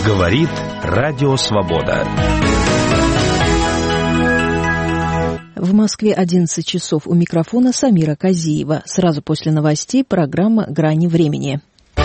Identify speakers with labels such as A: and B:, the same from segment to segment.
A: Говорит Радио Свобода.
B: В Москве 11 часов. У микрофона Самира Казиева. Сразу после новостей программа «Грани времени».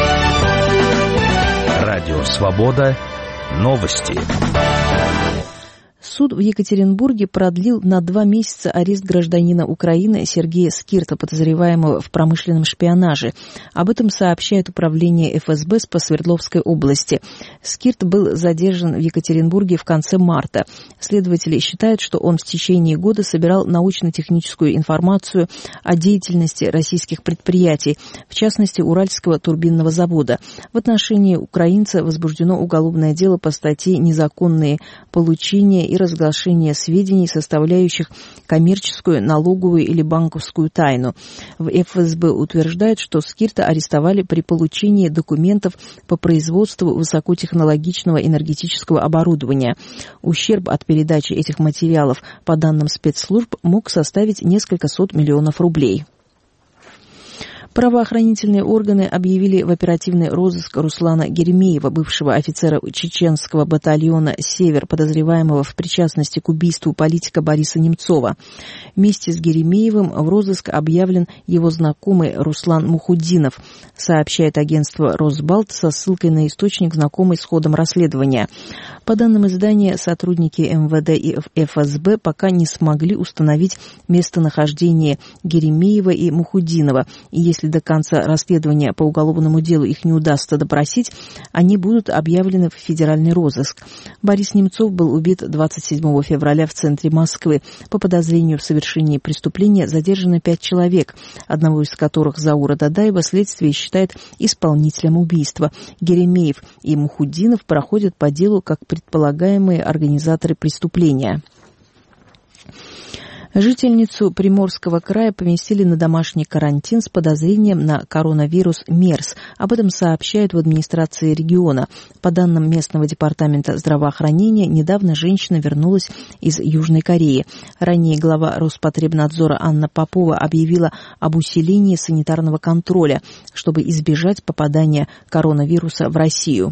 A: Радио Свобода. Новости.
B: Суд в Екатеринбурге продлил на 2 месяца арест гражданина Украины Сергея Скирта, подозреваемого в промышленном шпионаже. Об этом сообщает управление ФСБ по Свердловской области. Скирт был задержан в Екатеринбурге в конце марта. Следователи считают, что он в течение года собирал научно-техническую информацию о деятельности российских предприятий, в частности Уральского турбинного завода. В отношении украинца возбуждено уголовное дело по статье «Незаконные получения и разглашение сведений, составляющих коммерческую, налоговую или банковскую тайну». В ФСБ утверждают, что Скирта арестовали при получении документов по производству высокотехнологичного энергетического оборудования. Ущерб от передачи этих материалов, по данным спецслужб, мог составить несколько сот миллионов рублей. Правоохранительные органы объявили в оперативный розыск Руслана Геремеева, бывшего офицера чеченского батальона «Север», подозреваемого в причастности к убийству политика Бориса Немцова. Вместе с Геремеевым в розыск объявлен его знакомый Руслан Мухуддинов, сообщает агентство «Росбалт» со ссылкой на источник, знакомый с ходом расследования. По данным издания, сотрудники МВД и ФСБ пока не смогли установить местонахождение Геремеева и Мухуддинова, и если до конца расследования по уголовному делу их не удастся допросить, они будут объявлены в федеральный розыск. Борис Немцов был убит 27 февраля в центре Москвы. По подозрению в совершении преступления задержано 5 человек, одного из которых, Заура Дадаева, следствие считает исполнителем убийства. Геремеев и Мухуддинов проходят по делу как предполагаемые организаторы преступления. Жительницу Приморского края поместили на домашний карантин с подозрением на коронавирус МЕРС. Об этом сообщают в администрации региона. По данным местного департамента здравоохранения, недавно женщина вернулась из Южной Кореи. Ранее глава Роспотребнадзора Анна Попова объявила об усилении санитарного контроля, чтобы избежать попадания коронавируса в Россию.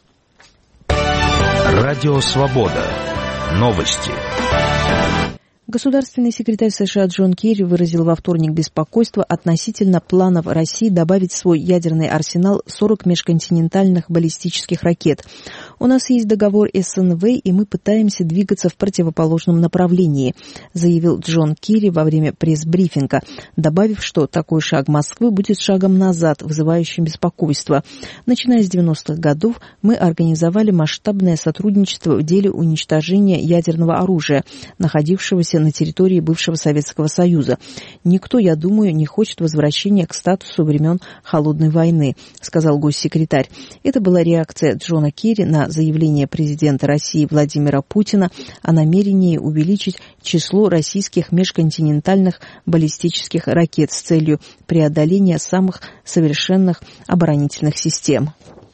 A: Радио Свобода. Новости.
B: Государственный секретарь США Джон Керри выразил во вторник беспокойство относительно планов России добавить в свой ядерный арсенал 40 межконтинентальных баллистических ракет. «У нас есть договор СНВ, и мы пытаемся двигаться в противоположном направлении», заявил Джон Керри во время пресс-брифинга, добавив, что такой шаг Москвы будет шагом назад, вызывающим беспокойство. «Начиная с 90-х годов мы организовали масштабное сотрудничество в деле уничтожения ядерного оружия, находившегося на территории бывшего Советского Союза. Никто, я думаю, не хочет возвращения к статусу времен Холодной войны», сказал госсекретарь. Это была реакция Джона Керри на заявление президента России Владимира Путина о намерении увеличить число российских межконтинентальных баллистических ракет с целью преодоления самых совершенных оборонительных систем.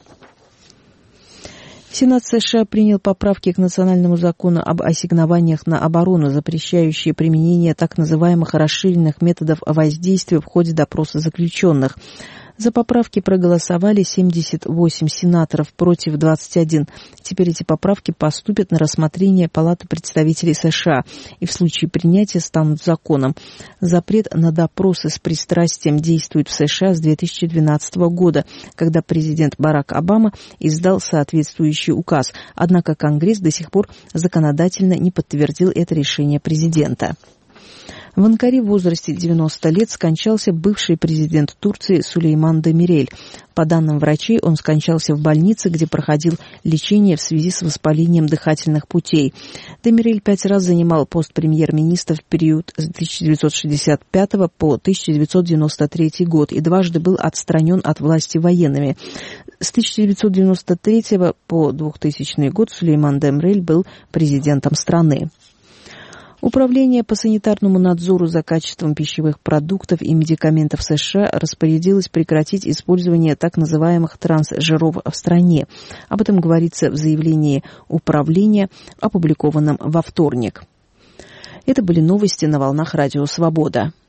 B: Сенат США принял поправки к национальному закону об ассигнованиях на оборону, запрещающие применение так называемых расширенных методов воздействия в ходе допроса заключенных. За поправки проголосовали 78 сенаторов против 21. Теперь эти поправки поступят на рассмотрение Палаты представителей США и в случае принятия станут законом. Запрет на допросы с пристрастием действует в США с 2012 года, когда президент Барак Обама издал соответствующий указ. Однако Конгресс до сих пор законодательно не подтвердил это решение президента. В Анкаре в возрасте 90 лет скончался бывший президент Турции Сулейман Демирель. По данным врачей, он скончался в больнице, где проходил лечение в связи с воспалением дыхательных путей. Демирель 5 раз занимал пост премьер-министра в период с 1965 по 1993 год и дважды был отстранен от власти военными. С 1993 по 2000 год Сулейман Демирель был президентом страны. Управление по санитарному надзору за качеством пищевых продуктов и медикаментов США распорядилось прекратить использование так называемых трансжиров в стране. Об этом говорится в заявлении управления, опубликованном во вторник. Это были новости на волнах Радио Свобода.